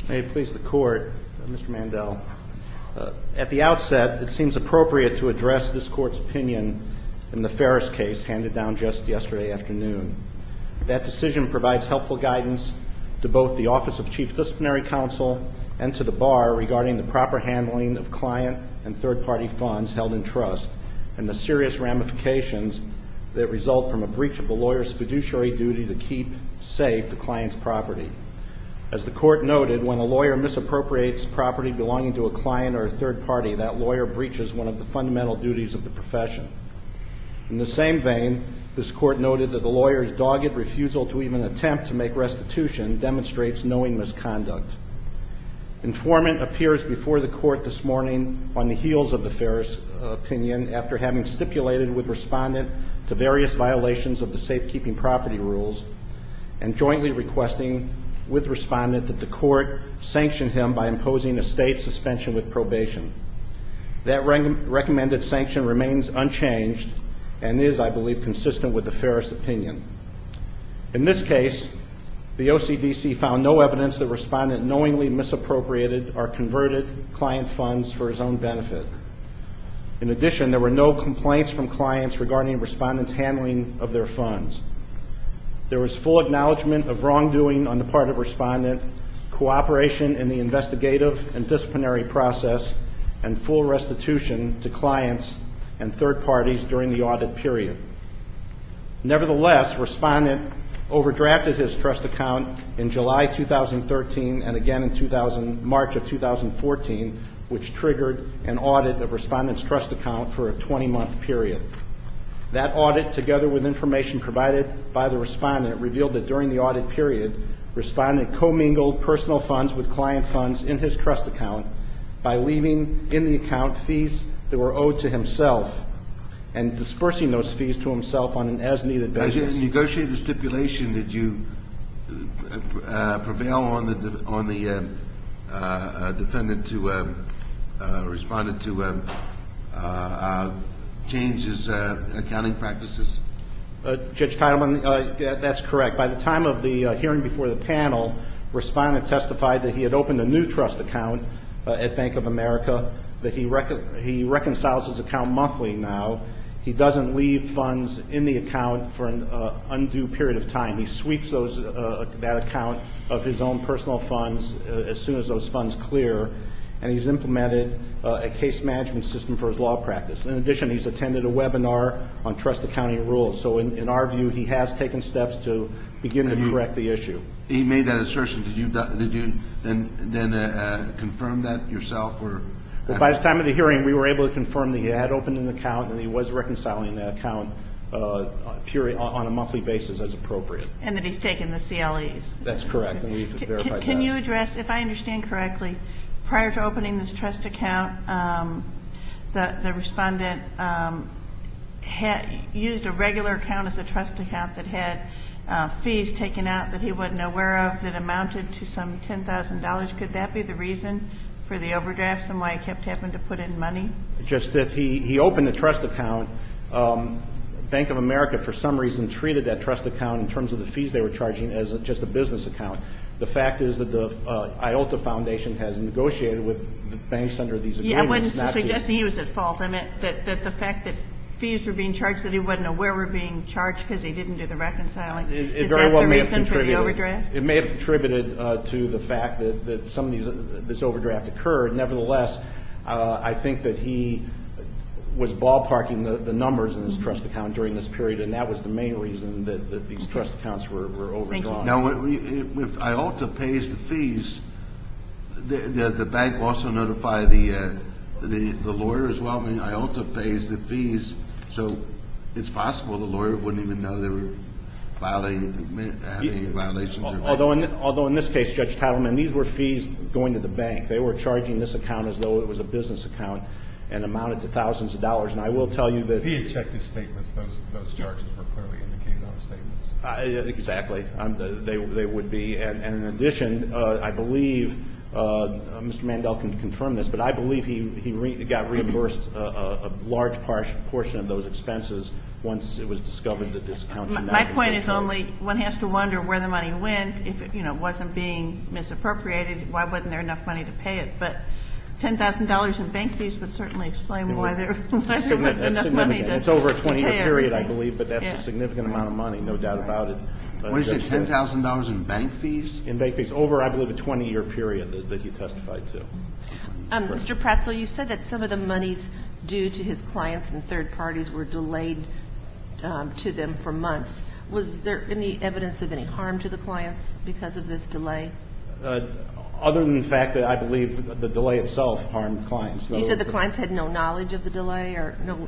May it please the Court, Mr. Mandel. At the outset, it seems appropriate to address this Court's opinion in the Ferris case handed down just yesterday afternoon. That decision provides helpful guidance to both the Office of Chief Disciplinary Counsel and to the Bar regarding the proper handling of client and third-party funds held in trust and the serious ramifications that result from a breach of the lawyer's fiduciary duty to keep safe the client's property. As the Court noted, when a lawyer misappropriates property belonging to a client or a third party, that lawyer breaches one of the fundamental duties of the profession. In the same vein, this Court noted that the lawyer's dogged refusal to even attempt to make restitution demonstrates knowing misconduct. Informant appears before the Court this morning on the heels of the Ferris opinion after having stipulated with respondent to various violations of the safekeeping property rules and jointly requesting with respondent that the Court sanction him by imposing a state suspension with probation. That recommended sanction remains unchanged and is, I believe, consistent with the Ferris opinion. In this case, the OCDC found no evidence that respondent knowingly misappropriated or converted client funds for his own benefit. In addition, there were no complaints from clients regarding respondent's handling of their funds. There was full acknowledgement of wrongdoing on the part of respondent, cooperation in the investigative and disciplinary process, and full restitution to clients and third parties during the audit period. Nevertheless, respondent overdrafted his trust account in July 2013 and again in March of 2014, which triggered an audit of respondent's trust account for a 20-month period. That audit, together with information provided by the respondent, revealed that during the audit period, respondent commingled personal funds with client funds in his trust account by leaving in the account fees that were owed to himself and dispersing those fees to himself on an as-needed basis. As you negotiated the stipulation, did you prevail on the defendant to responded to change his accounting practices? Judge Teitelman, that's correct. By the time of the hearing before the panel, respondent testified that he had opened a new trust account at Bank of America, that he reconciles his account monthly now. He doesn't leave funds in the account for an undue period of time. He sweeps that account of his own personal funds as soon as those funds clear, and he's implemented a case management system for his law practice. In addition, he's attended a webinar on trust accounting rules. So in our view, he has taken steps to begin to correct the issue. He made that assertion. Did you then confirm that yourself? Or well, by the time of the hearing, we were able to confirm that he had opened an account and he was reconciling that account on a monthly basis as appropriate. And that he's taken the CLEs. That's correct, and we've verified that. Can you address, if I understand correctly, prior to opening this trust account, the respondent had used a regular account as a trust account that had fees taken out that he wasn't aware of that amounted to some $10,000. Could that be the reason for the overdrafts and why he kept having to put in money? Just that he opened a trust account. Bank of America, for some reason, treated that trust account in terms of the fees they were charging as just a business account. The fact is that the IOLTA Foundation has negotiated with the banks under these agreements. Yeah, I wasn't suggesting he was at fault. I meant that the fact that fees were being charged that he wasn't aware were being charged because he didn't do the reconciling. Is that the reason for the overdraft? It may have contributed to the fact that some of this overdraft occurred. Nevertheless, I think that he was ballparking the numbers in his trust account during this period, and that was the main reason that these trust accounts were overdrawn. Now, if IOLTA pays the fees, the bank also notify the lawyer as well. I mean, IOLTA pays the fees, so it's possible the lawyer wouldn't even know they were having violations. Although in this case, Judge Teitelman, these were fees going to the bank. They were charging this account as though it was a business account and amounted to thousands of dollars. And I will tell you that if he had checked his statements, those charges were clearly indicated on the statements. Exactly. They would be. And in addition, I believe Mr. Mandel can confirm this, but I believe he got reimbursed a large portion of those expenses once it was discovered that this account should not My have been point is paid. only one has to wonder where the money went. If it, wasn't being misappropriated, why wasn't there enough money to pay it? But $10,000 in bank fees would certainly explain why there wasn't enough money to It's over a to 20-year pay period, I everything. believe, but that's Yeah. a significant amount of money, no doubt about it. What is it, Judge Smith. $10,000 in bank fees? In bank fees, over, I believe, a 20-year period that he testified to. Mr. Pretzel, you said that some of the monies due to his clients and third parties were delayed to them for months. Was there any evidence of any harm to the clients because of this delay? Other than the fact that I believe the delay itself harmed clients. You said the clients had no knowledge of the delay or no?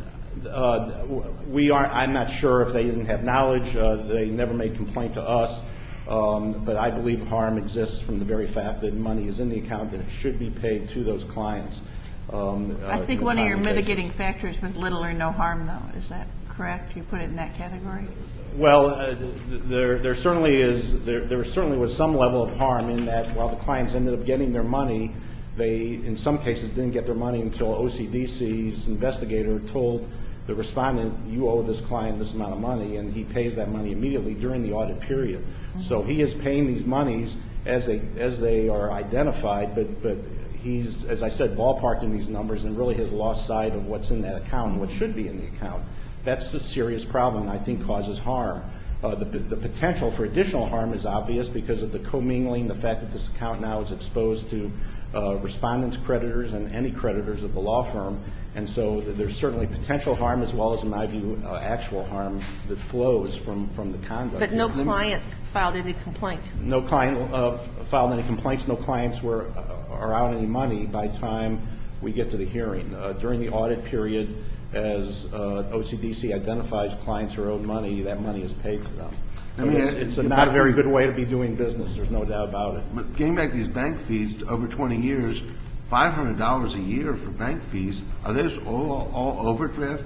I'm not sure if they didn't have knowledge. They never made complaint to us. But I believe harm exists from the very fact that money is in the account that should be paid to those clients. I think one of your mitigating factors was little or no harm, though. Is that correct? You put it in that category? Well, there certainly was some level of harm in that while the clients ended up getting their money, they, in some cases, didn't get their money until OCDC's investigator told the respondent, you owe this client this amount of money, and he pays that money immediately during the audit period. Mm-hmm. So he is paying these monies as they are identified, but he's, as I said, ballparking these numbers and really has lost sight of what's in that account and what should be in the account. That's a serious problem and I think causes harm. The potential for additional harm is obvious because of the commingling, the fact that this account now is exposed to respondents' creditors and any creditors of the law firm, and so there's certainly potential harm as well as, in my view, actual harm that flows from the conduct. But no client filed any complaint? No client filed any complaints. No clients are out any money by the time we get to the hearing. During the audit period, as OCDC identifies clients who are owed money, that money is paid to them. So it's not a very good way to be doing business. There's no doubt about it. But getting back to these bank fees, over 20 years, $500 a year for bank fees, are those all overdraft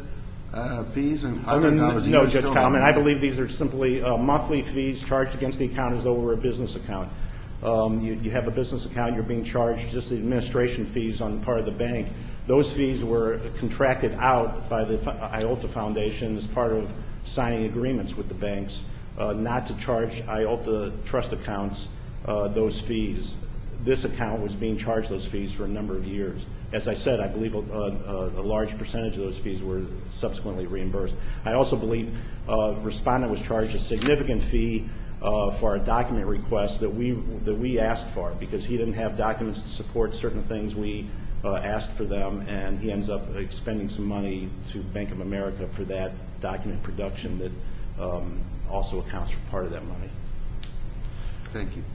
fees and $500 a year? No, Judge Kalman. I believe these are simply monthly fees charged against the account as though it were a business account. You have a business account, you're being charged just the administration fees on the part of the bank. Those fees were contracted out by the IOLTA Foundation as part of signing agreements with the banks not to charge IOLTA trust accounts those fees. This account was being charged those fees for a number of years. As I said, I believe a large percentage of those fees were subsequently reimbursed. I also believe respondent was charged a significant fee for a document request that we asked for because he didn't have documents to support certain things we asked for them, and he ends up expending some money to Bank of America for that document production that also accounts for part of that money. Thank you.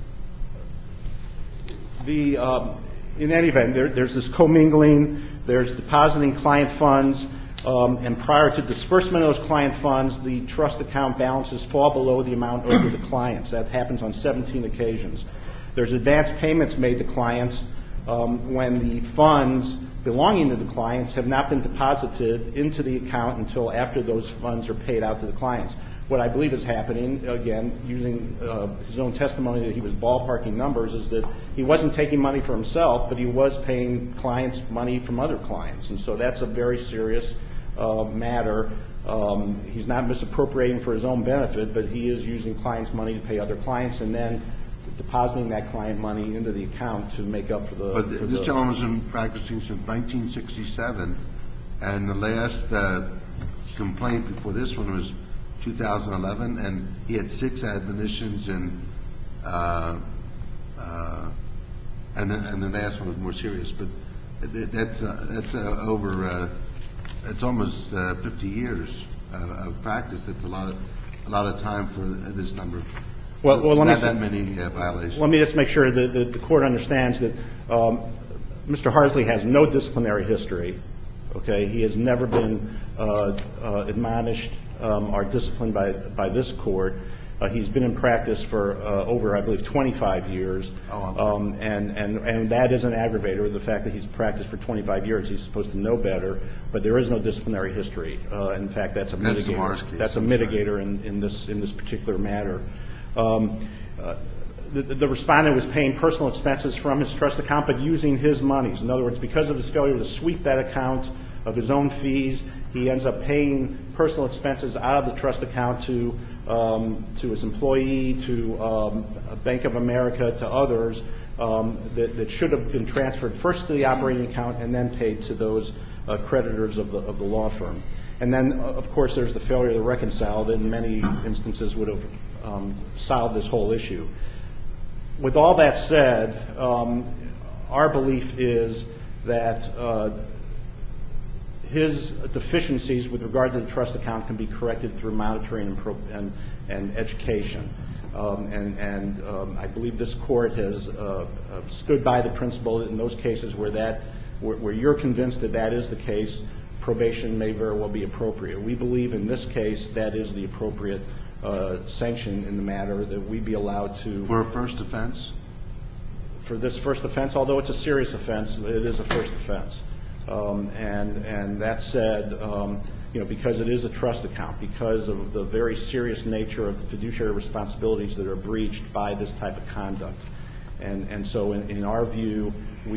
In any event, there's this commingling, there's depositing client funds, and prior to disbursement of those client funds, the trust account balances fall below the amount owed to the clients. That happens on 17 occasions. There's advance payments made to clients when the funds belonging to the clients have not been deposited into the account until after those funds are paid out to the clients. What I believe is happening, again, using his own testimony that he was ballparking numbers, is that he wasn't taking money for himself, but he was paying clients money from other clients. And so that's a very serious matter. He's not misappropriating for his own benefit, but he is using clients' money to pay other clients and then depositing that client money into the account to make up for the... But this gentleman's been practicing since 1967, and the last complaint before this one was 2011, and he had 6 admonitions, and the last one was more serious. But that's over. It's almost 50 years of practice. It's a lot of time for this number. Well, not that many violations. Let me just make sure that the court understands that Mr. Harsley has no disciplinary history. Okay, he has never been admonished or disciplined by this court. He's been in practice for over, I believe, 25 years. And that is an aggravator of the fact that he's practiced for 25 years. He's supposed to know better, but there is no disciplinary history. In fact, that's a mitigator. That's a mitigator in this particular matter. the respondent was paying personal expenses from his trust account, but using his monies. In other words, because of his failure to sweep that account of his own fees, he ends up paying personal expenses out of the trust account to his employee, to Bank of America, to others that should have been transferred first to the operating account and then paid to those creditors of the law firm. And then, of course, there's the failure to reconcile that in many instances would have solved this whole issue. With all that said, our belief is that his deficiencies with regard to the trust account can be corrected through monitoring and education. I believe this court has stood by the principle that in those cases where you're convinced that that is the case, probation may very well be appropriate. We believe in this case that is the appropriate sanction in the matter, that we be allowed to. For a first offense? For this first offense, although it's a serious offense, it is a first offense. And that said, because it is a trust account, because of the very serious nature of the fiduciary responsibilities that are breached by this type of conduct. And so in our view,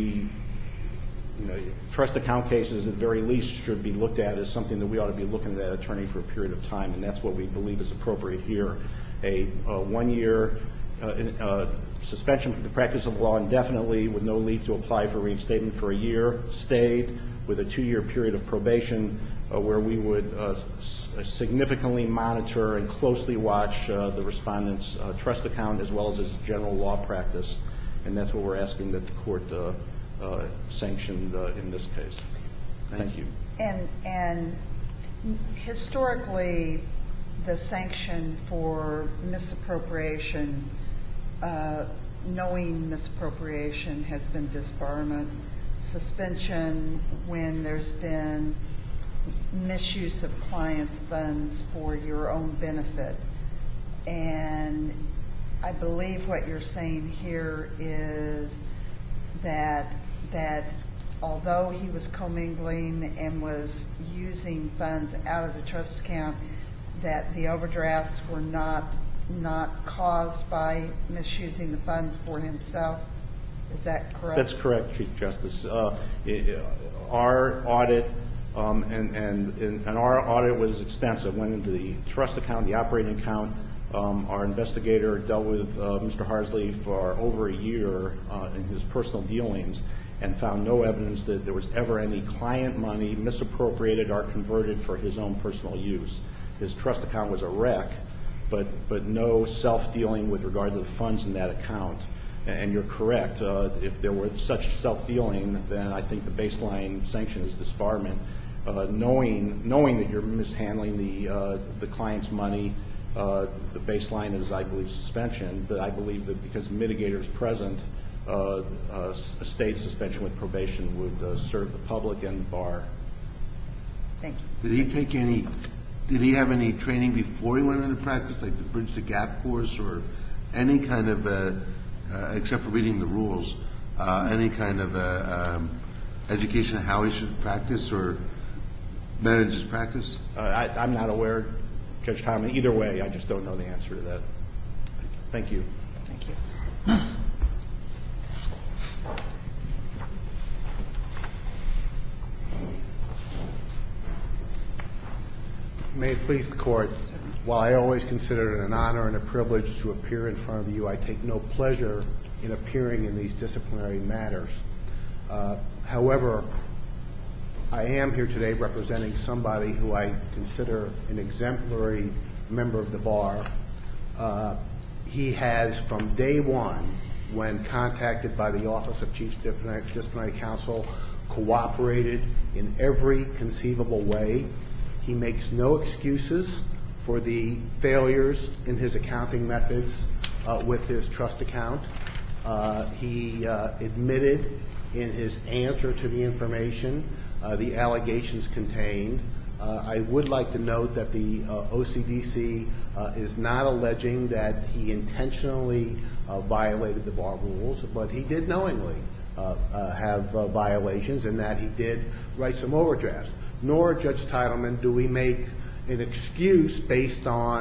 trust account cases at the very least should be looked at as something that we ought to be looking at that attorney for a period of time, and that's what we believe is appropriate here. A 1-year suspension from the practice of law indefinitely with no leave to apply for reinstatement for a year, stayed with a 2-year period of probation where we would significantly monitor and closely watch the respondent's trust account as well as his general law practice, and that's what we're asking that the court sanctioned in this case. Thank you. And historically, the sanction for misappropriation, knowing misappropriation, has been disbarment, suspension when there's been misuse of clients' funds for your own benefit. And I believe what you're saying here is that although he was commingling and was using funds out of the trust account, that the overdrafts were not caused by misusing the funds for himself. Is that correct? That's correct, Chief Justice. Our audit and our audit was extensive. Went into the trust account, the operating account. Our investigator dealt with Mr. Harsley for over a year in his personal dealings and found no evidence that there was ever any client money misappropriated or converted for his own personal use. His trust account was a wreck, but no self-dealing with regard to the funds in that account. And you're correct. If there were such self-dealing, then I think the baseline sanction is disbarment. Knowing that you're mishandling the client's money, the baseline is, I believe, suspension. But I believe that because the mitigator is present, a state suspension with probation would serve the public and the bar. Thank you. Did he have any training before he went into practice, like the Bridge the Gap course or any kind of, except for reading the rules, any kind of education on how he should practice or manage his practice? I'm not aware, Judge Tomlin. Either way, I just don't know the answer to that. Thank you. Thank you. May it please the Court, while I always consider it an honor and a privilege to appear in front of you, I take no pleasure in appearing in these disciplinary matters. However, I am here today representing somebody who I consider an exemplary member of the bar. He has, from day one, when contacted by the Office of Chief Disciplinary Counsel, cooperated in every conceivable way. He makes no excuses for the failures in his accounting methods with his trust account. He admitted in his answer to the information the allegations contained. I would like to note that the OCDC is not alleging that he intentionally violated the bar rules, but he did knowingly have violations, and that he did write some overdrafts. Nor, Judge Teitelman, do we make an excuse based on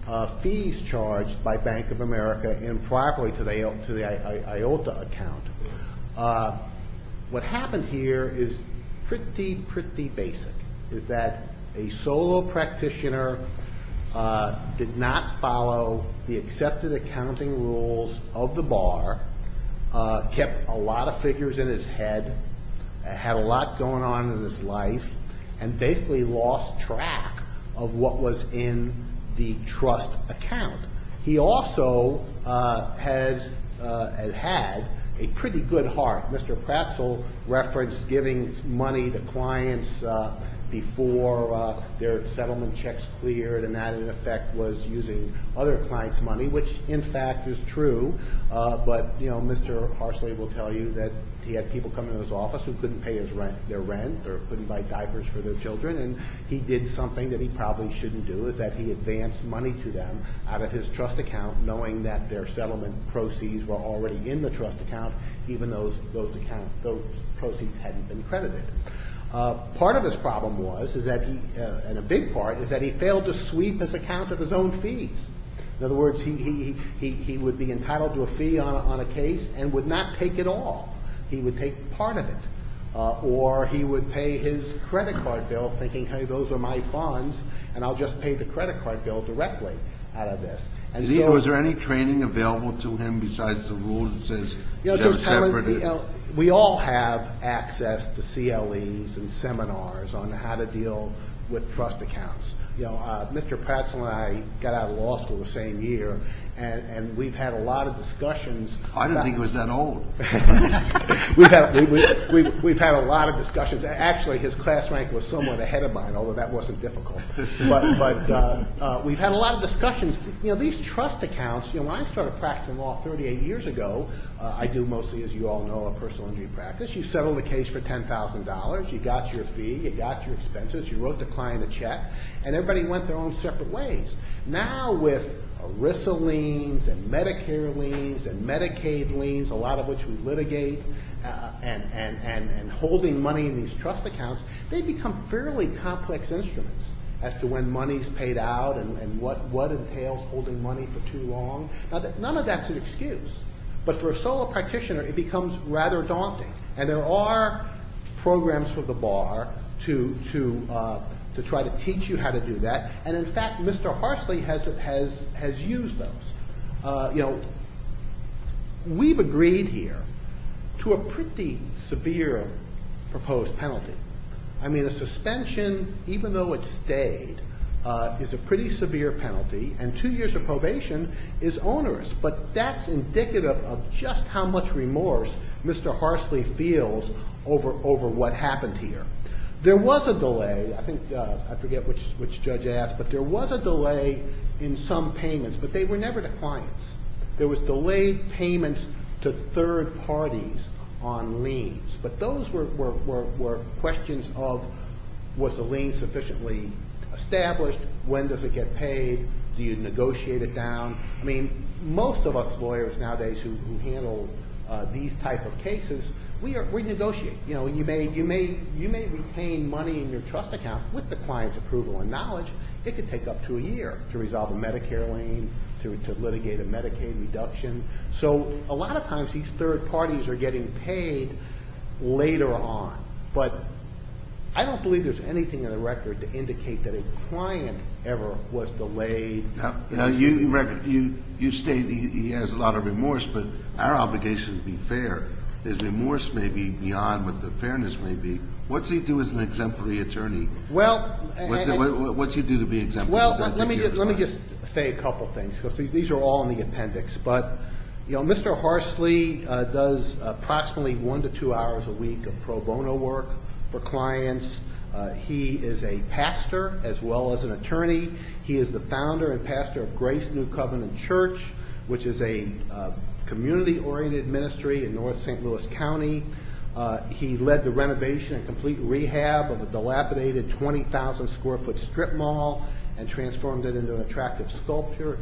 fees charged by Bank of America improperly to the IOTA account. What happened here is pretty basic, is that a solo practitioner did not follow the accepted accounting rules of the bar, kept a lot of figures in his head, had a lot going on in his life, and basically lost track of what was in the trust account. He also had a pretty good heart. Mr. Pratzel referenced giving money to clients before their settlement checks cleared, and that in effect was using other clients' money, which in fact is true. But Mr. Harsley will tell you that he had people come into his office who couldn't pay their rent or couldn't buy diapers for their children, and he did something that he probably shouldn't do, is that he advanced money to them out of his trust account, knowing that their settlement proceeds were already in the trust account, even those proceeds hadn't been credited. Part of his problem is that and a big part, is that he failed to sweep his account of his own fees. In other words, he would be entitled to a fee on a case and would not take it all. He would take part of it. Or he would pay his credit card bill thinking, hey, those are my funds, and I'll just pay the credit card bill directly out of this. And so, was there any training available to him besides the rule that says we all have access to CLEs and seminars on how to deal with trust accounts. Mr. Pratzel and I got out of law school the same year, and we've had a lot of discussions. I didn't think it was that old. We've had a lot of discussions. Actually, his class rank was somewhat ahead of mine, although that wasn't difficult. But we've had a lot of discussions. These trust accounts. When I started practicing law 38 years ago, I do mostly, as you all know, a personal injury practice. You settled the case for $10,000. You got your fee. You got your expenses. You wrote the client a check, and everybody went their own separate ways. Now with ERISA liens and Medicare liens and Medicaid liens, a lot of which we litigate, and holding money in these trust accounts, they become fairly complex instruments as to when money's paid out and what entails holding money for too long. Now, none of that's an excuse. But for a solo practitioner, it becomes rather daunting. And there are programs for the bar to try to teach you how to do that. And in fact, Mr. Harsley has used those. We've agreed here to a pretty severe proposed penalty. I mean, a suspension, even though it stayed, is a pretty severe penalty, and 2 years of probation is onerous. But that's indicative of just how much remorse Mr. Harsley feels over what happened here. There was a delay. I think I forget which judge asked, but there was a delay in some payments, but they were never to clients. There was delayed payments to third parties on liens, but those were questions of, was the lien sufficiently established? When does it get paid? Do you negotiate it down? I mean, most of us lawyers nowadays who handle these type of cases, we negotiate. You may retain money in your trust account with the client's approval and knowledge. It could take up to a year to resolve a Medicare lien, to litigate a Medicaid reduction. So a lot of times these third parties are getting paid later on. But I don't believe there's anything in the record to indicate that a client ever was delayed. Now you state he has a lot of remorse, but our obligation is to be fair. His remorse may be beyond what the fairness may be. What's he do as an exemplary attorney? Well, what's he do to be exemplary? Well, let me just say a couple things, because these are all in the appendix. But Mr. Harsley does approximately 1 to 2 hours a week of pro bono work for clients. He is a pastor as well as an attorney. He is the founder and pastor of Grace New Covenant Church, which is a community-oriented ministry in North St. Louis County. He led the renovation and complete rehab of a dilapidated 20,000 square foot strip mall and transformed it into an attractive structure.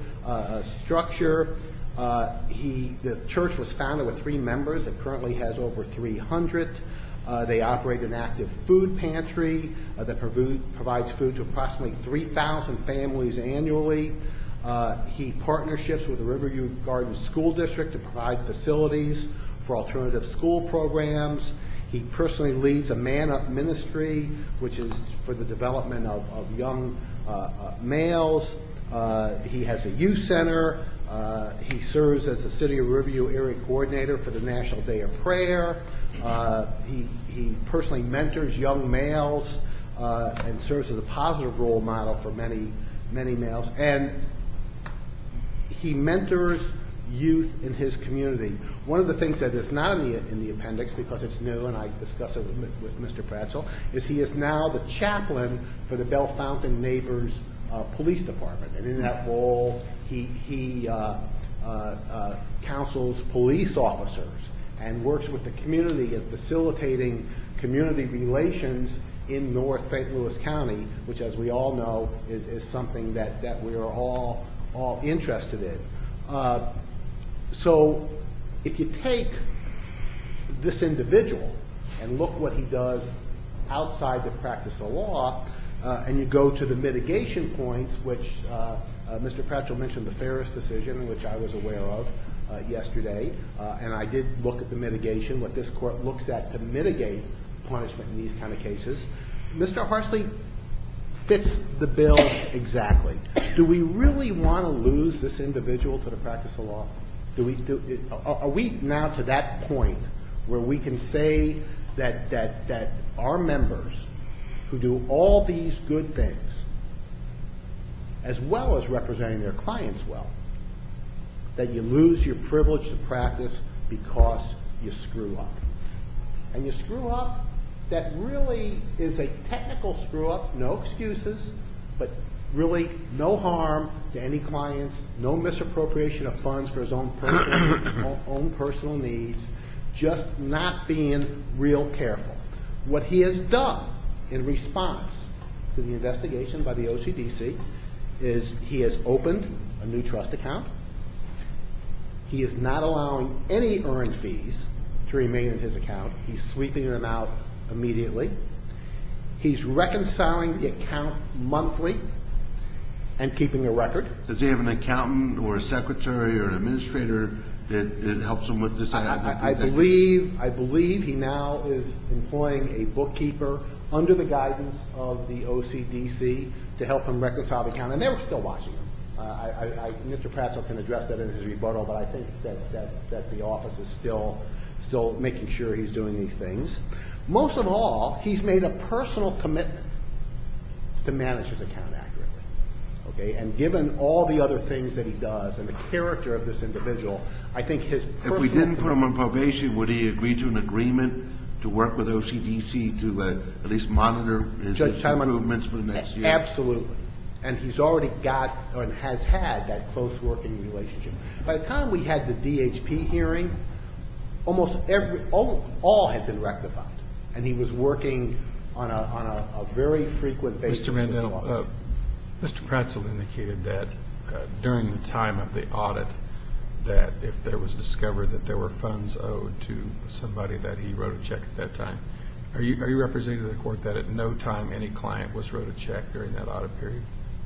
The church was founded with 3 members. It currently has over 300. They operate an active food pantry that provides food to approximately 3,000 families annually. He partnerships with the Riverview Gardens School District to provide facilities for alternative school programs. He personally leads a Man Up ministry, which is for the development of young males. He has a youth center. He serves as the City of Riverview area coordinator for the National Day of Prayer. He personally mentors young males and serves as a positive role model for many males. And he mentors youth in his community. One of the things that is not in the appendix, because it's new and I discussed it with Mr. Pratzel, is he is now the chaplain for the Bellefontaine Neighbors Police Department. And in that role, he counsels police officers and works with the community in facilitating community relations in North St. Louis County, which, as we all know, is something that we are all interested in. So if you take this individual and look what he does outside the practice of law, and you go to the mitigation points, which Mr. Pratchell mentioned the Ferris decision, which I was aware of yesterday, and I did look at the mitigation, what this court looks at to mitigate punishment in these kind of cases. Mr. Horsley fits the bill exactly. Do we really want to lose this individual to the practice of law? Are we now to that point where we can say that our members who do all these good things, as well as representing their clients well, that you lose your privilege to practice because you screw up? And you screw up that really is a technical screw up, no excuses, but really no harm to any clients, no misappropriation of funds for his own personal needs, just not being real careful. What he has done in response to the investigation by the OCDC is he has opened a new trust account. He is not allowing any earned fees to remain in his account. He's sweeping them out immediately. He's reconciling the account monthly and keeping a record. Does he have an accountant or a secretary or an administrator that helps him with this? I believe he now is employing a bookkeeper under the guidance of the OCDC to help him reconcile the account, and they're still watching him. Mr. Pratzel can address that in his rebuttal, but I think that the office is still making sure he's doing these things. Most of all, he's made a personal commitment to manage his account accurately. Okay, and given all the other things that he does and the character of this individual, I think his personal If we didn't put him on probation, would he agree to an agreement to work with OCDC to at least monitor his improvements for the next year? Absolutely. And he's already got and has had that close working relationship. By the time we had the DHP hearing, almost all had been rectified, and he was working on a very frequent basis. Mr. Mandel, Mr. Pratzel indicated that during the time of the audit, that if there was discovered that there were funds owed to somebody, that he wrote a check at that time. Are you representing to the court that at no time any client was wrote a check during that audit period?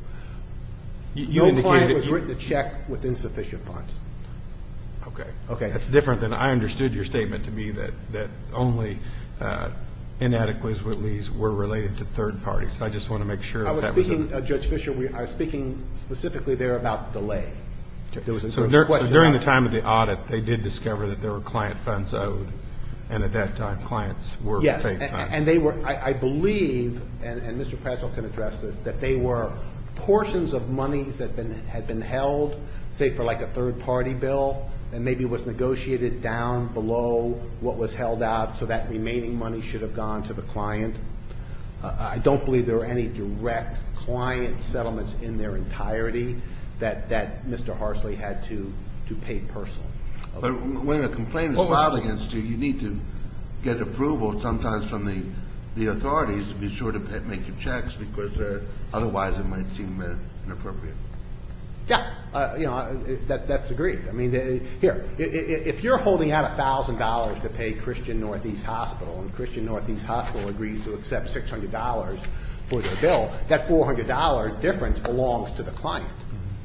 No client was written a check with insufficient funds. Okay. That's different than I understood your statement to be that only inadequacies were related to third parties. I just want to make sure that was Judge Fisher, I was speaking specifically there about delay. So during the time of the audit, they did discover that there were client funds owed, and at that time clients were paid funds. Yes, and they were, I believe, and Mr. Pratzel can address this, that they were portions of monies that had been held, say for like a third-party bill, and maybe was negotiated down below what was held out, so that remaining money should have gone to the client. I don't believe there were any direct client settlements in their entirety that Mr. Horsley had to pay personally. But when a complaint is filed against you, you need to get approval sometimes from the authorities to be sure to make your checks, because otherwise it might seem inappropriate. Yeah, that's agreed. I mean, here, if you're holding out $1,000 to pay Christian Northeast Hospital, and Christian Northeast Hospital agrees to accept $600 for their bill, that $400 difference belongs to the client.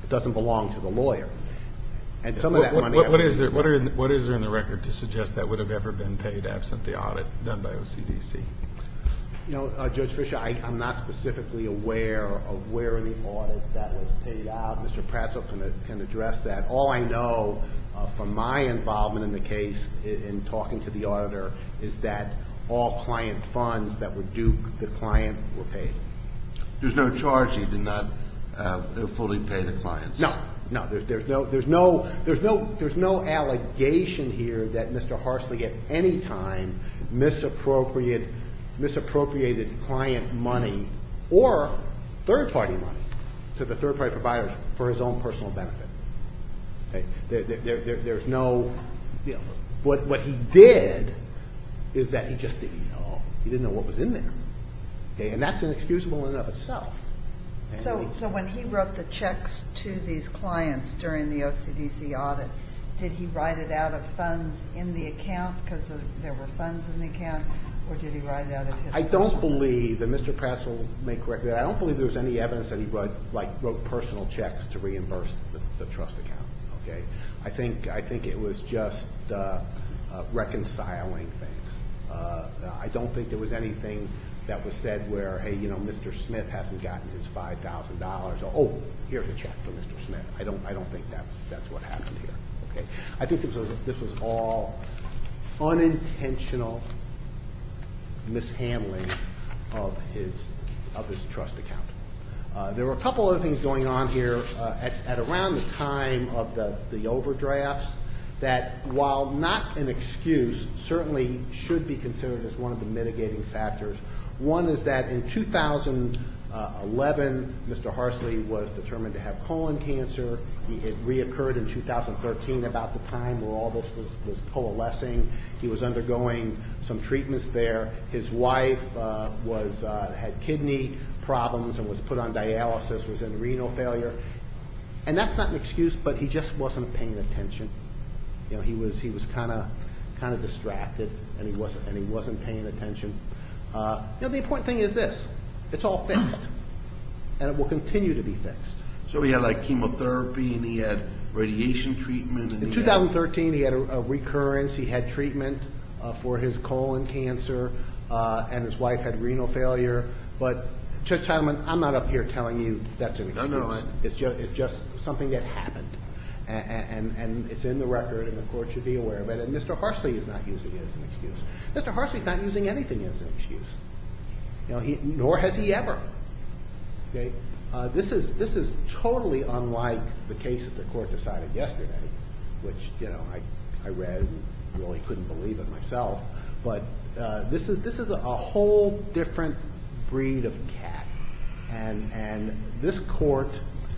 doesn't belong to the lawyer. And some of that money... What is there in the record to suggest that would have ever been paid absent the audit done by OCDC? You know, Judge Fischer, I'm not specifically aware of where in the audit that was paid out. Mr. Pratzel can address that. All I know from my involvement in the case in talking to the auditor is that all client funds that were due the client were paid. There's no charge. He did not fully pay the clients. No. There's no allegation here that Mr. Harsley at any time misappropriated client money or third-party money to the third-party providers for his own personal benefit. Okay? There's no, you know, what he did is that he just didn't know. He didn't know what was in there. Okay? And that's inexcusable in and of itself. So when he wrote the checks to these clients during the OCDC audit, did he write it out of funds in the account because there were funds in the account, or did he write it out of his? I don't believe, and Mr. Pratzel may correct me, I don't believe there was any evidence that he wrote personal checks to reimburse the trust account. Okay, I think it was just reconciling things. I don't think there was anything that was said where, hey, you know, Mr. Smith hasn't gotten his $5,000. Oh, here's a check for Mr. Smith. I don't think that's what happened here. Okay, I think this was all unintentional mishandling of his trust account. There were a couple other things going on here at around the time of the overdrafts that, while not an excuse, certainly should be considered as one of the mitigating factors. One is that in 2011, Mr. Harsley was determined to have colon cancer. It reoccurred in 2013, about the time where all this was coalescing. He was undergoing some treatments there. His wife had kidney problems and was put on dialysis, was in renal failure. And that's not an excuse, but he just wasn't paying attention. You know, he was kind of distracted, and he wasn't paying attention. You know, the important thing is this: it's all fixed, and it will continue to be fixed. So he had like chemotherapy, and he had radiation treatment. And in 2013, he had a recurrence. He had treatment for his colon cancer, and his wife had renal failure. But Judge Teitelman, I'm not up here telling you that's an excuse. No. It's just something that happened. And it's in the record, and the court should be aware of it. And Mr. Harsley is not using it as an excuse. Mr. Harsley's not using anything as an excuse. You know, nor has he ever. Okay, this is totally unlike the case that the court decided yesterday, which, you know, I read and really couldn't believe it myself. But this is a whole different breed of cat, and this court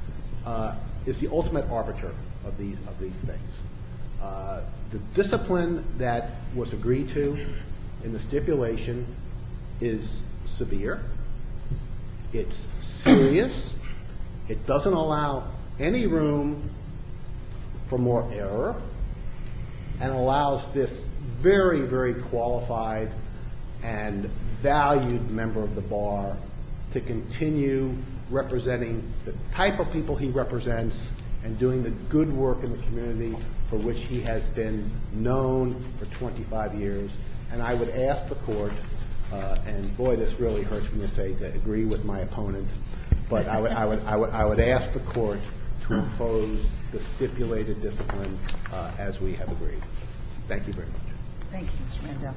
is the ultimate arbiter of these things. The discipline that was agreed to in the stipulation is severe. It's serious. It doesn't allow any room for more error, and allows this very, very qualified and valued member of the bar to continue representing the type of people he represents and doing the good work in the community for which he has been known for 25 years. And I would ask the court, and boy, this really hurts me to say, to agree with my opponent, but I would ask the court to impose the stipulated discipline as we have agreed. Thank you very much. Thank you, Mr. Mandel.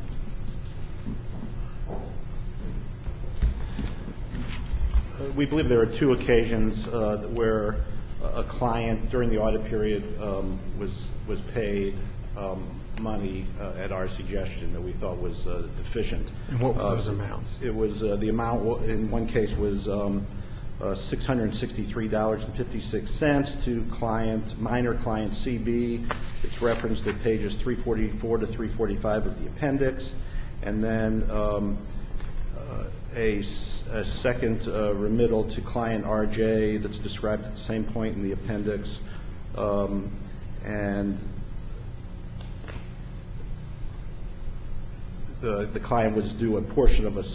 We believe there are two occasions where a client during the audit period was paid money at our suggestion that we thought was deficient. And what were those amounts? It was the amount in one case was $663.56 to minor client CB. It's referenced at pages 344 to 345 of the appendix, and then a second remittal to client RJ that's described at the same point in the appendix, and the client was due a portion of a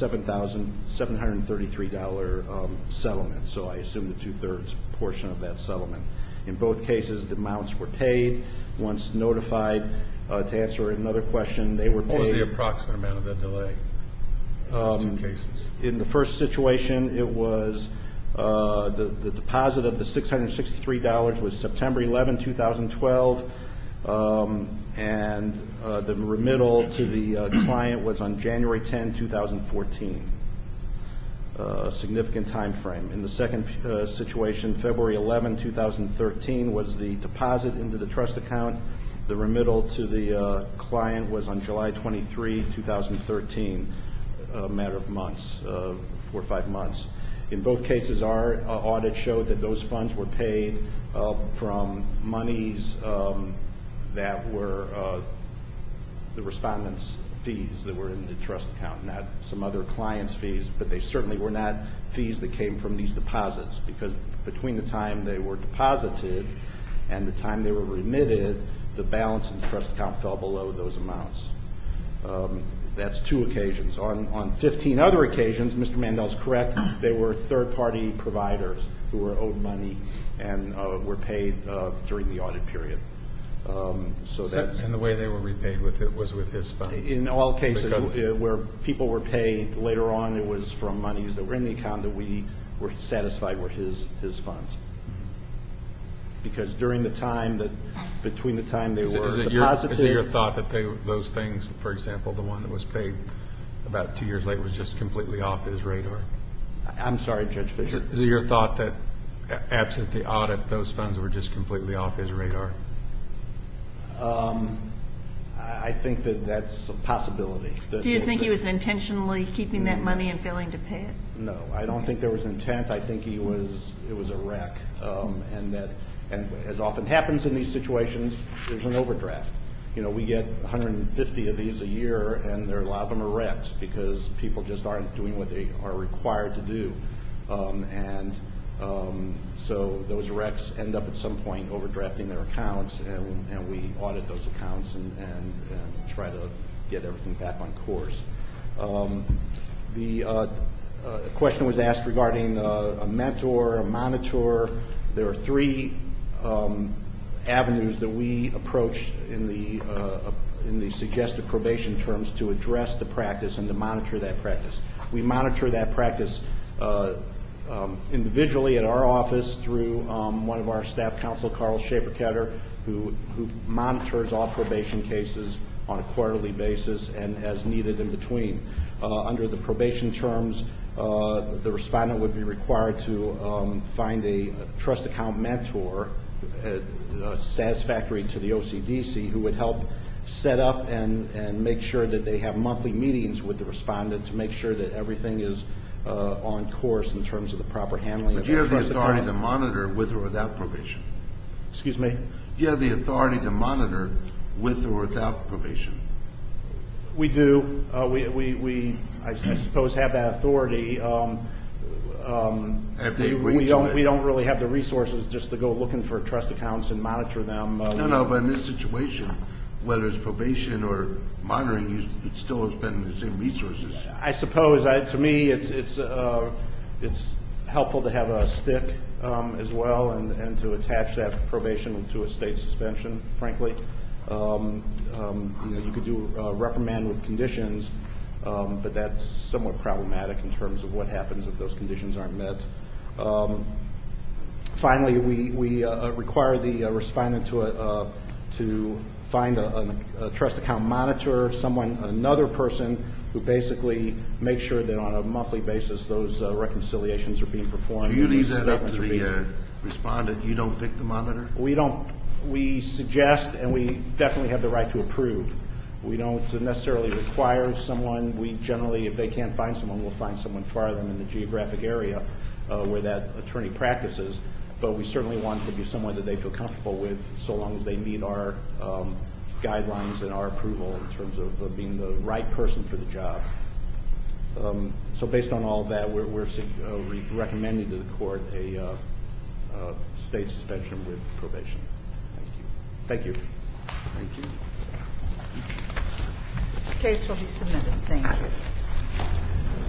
$7,733 settlement, so I assume the 2/3 portion of that settlement. In both cases, the amounts were paid. Once notified, to answer another question, they were paid. What was the approximate amount of the delay in those two cases? In the first situation, it was the deposit of the $663 was September 11, 2012, and the remittal to the client was on January 10, 2014. A significant time frame. In the second situation, February 11, 2013 was the deposit into the trust account. The remittal to the client was on July 23, 2013, a matter of months, 4 or 5 months. In both cases, our audit showed that those funds were paid from monies that were the respondents' fees that were in the trust account, not some other clients' fees, but they certainly were not fees that came from these deposits, because between the time they were deposited and the time they were remitted, the balance in the trust account fell below those amounts. That's 2 occasions. On 15 other occasions, Mr. Mandel is correct, they were third-party providers who were owed money and were paid during the audit period. And the way they were repaid was with his funds? In all cases where people were paid later on, it was from monies that were in the account that we were satisfied were his funds. Because during the time between the time they were deposited... Is it your thought that those things, for example, the one that was paid about 2 years later was just completely off his radar? I'm sorry, Judge Fischer. Is it your thought that absent the audit, those funds were just completely off his radar? I think that's a possibility. Do you think he was intentionally keeping that money and failing to pay it? No, I don't think there was intent. I think it was a wreck, and as often happens in these situations, there's an overdraft. You know, we get 150 of these a year, and a lot of them are wrecks because people just aren't doing what they are required to do, so those wrecks end up at some point overdrafting their accounts, and we audit those accounts and try to get everything back on course. The question was asked regarding a mentor, a monitor. There are 3 avenues that we approach in the suggested probation terms to address the practice and to monitor that practice. We monitor that practice individually at our office through one of our staff counsel, Carl Schaefer-Ketter, who monitors all probation cases on a quarterly basis and as needed in between. Under the probation terms, the respondent would be required to find a trust account mentor satisfactory to the OCDC who would help set up and make sure that they have monthly meetings with the respondent to make sure that everything is on course in terms of the proper handling of the trust account. But you have the authority to monitor with or without probation. Excuse me? You have the authority to monitor with or without probation. We do. We I suppose, have that authority. We don't really have the resources just to go looking for trust accounts and monitor them. No, but in this situation, whether it's probation or monitoring, you would still spend the same resources. I suppose. To me, it's helpful to have a stick as well, and to attach that probation to a state suspension. Frankly, you could do a reprimand with conditions, but that's somewhat problematic in terms of what happens if those conditions aren't met. Finally, we require the respondent to find a trust account monitor, another person who basically makes sure that on a monthly basis those reconciliations are being performed. Do you leave that up to the respondent? You don't pick the monitor? We don't. We suggest, and we definitely have the right to approve. We don't necessarily require someone. We generally, if they can't find someone, we'll find someone for them in the geographic area where that attorney practices. But we certainly want to be someone that they feel comfortable with, so long as they meet our guidelines and our approval in terms of being the right person for the job. So based on all of that, we're recommending to the court a state suspension with probation. Thank you. Thank you. The case will be submitted. Thank you.